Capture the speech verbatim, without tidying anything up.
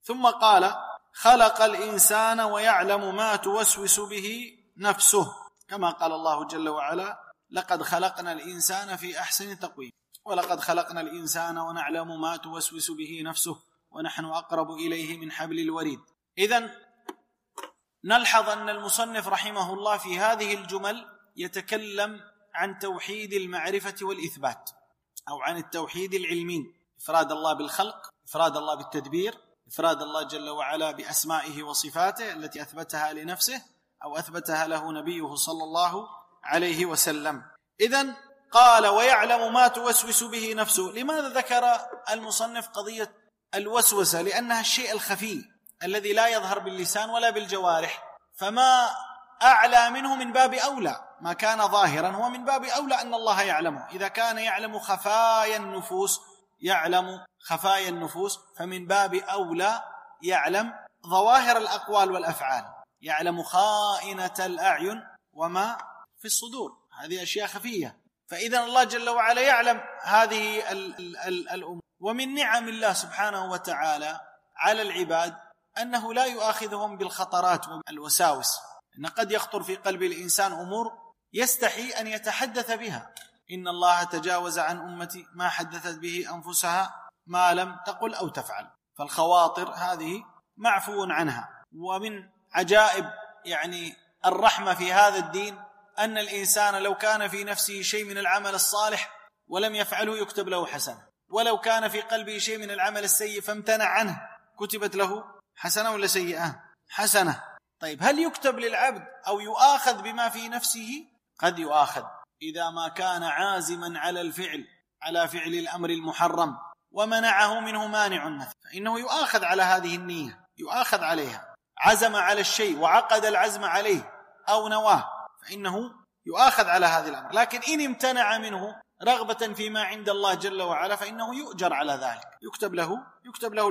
ثم قال خلق الإنسان ويعلم ما توسوس به نفسه، كما قال الله جل وعلا لقد خلقنا الإنسان في أحسن تقويم، ولقد خلقنا الإنسان ونعلم ما توسوس به نفسه ونحن أقرب إليه من حبل الوريد. إذن نلحظ أن المصنف رحمه الله في هذه الجمل يتكلم عن توحيد المعرفة والإثبات، أو عن التوحيد العلمي، إفراد الله بالخلق، إفراد الله بالتدبير، إفراد الله جل وعلا بأسمائه وصفاته التي أثبتها لنفسه أو أثبتها له نبيه صلى الله عليه وسلم. إذن قال ويعلم ما توسوس به نفسه. لماذا ذكر المصنف قضية الوسوسة؟ لأنها الشيء الخفي الذي لا يظهر باللسان ولا بالجوارح، فما أعلى منه من باب أولى، ما كان ظاهرا هو من باب أولى أن الله يعلمه. إذا كان يعلم خفايا النفوس يعلم خفايا النفوس فمن باب أولى يعلم ظواهر الأقوال والأفعال، يعلم خائنة الأعين وما في الصدور، هذه أشياء خفية. فإذا الله جل وعلا يعلم هذه الأمور. ومن نعم الله سبحانه وتعالى على العباد أنه لا يؤاخذهم بالخطرات والوساوس، إن قد يخطر في قلب الإنسان أمور يستحي أن يتحدث بها. إن الله تجاوز عن أمتي ما حدثت به أنفسها ما لم تقل أو تفعل. فالخواطر هذه معفو عنها. ومن عجائب يعني الرحمة في هذا الدين أن الإنسان لو كان في نفسه شيء من العمل الصالح ولم يفعله يكتب له حسنة، ولو كان في قلبه شيء من العمل السيء فامتنع عنه كتبت له حسنة ولا سيئة؟ حسنة. طيب هل يكتب للعبد أو يؤاخذ بما في نفسه؟ قد يؤاخذ إذا ما كان عازما على الفعل، على فعل الأمر المحرم ومنعه منه مانع مثلا، فإنه يؤاخذ على هذه النية، يؤاخذ عليها. عزم على الشيء وعقد العزم عليه أو نواه فإنه يؤاخذ على هذا الأمر. لكن إن امتنع منه رغبة فيما عند الله جل وعلا فإنه يؤجر على ذلك، يكتب له يكتب له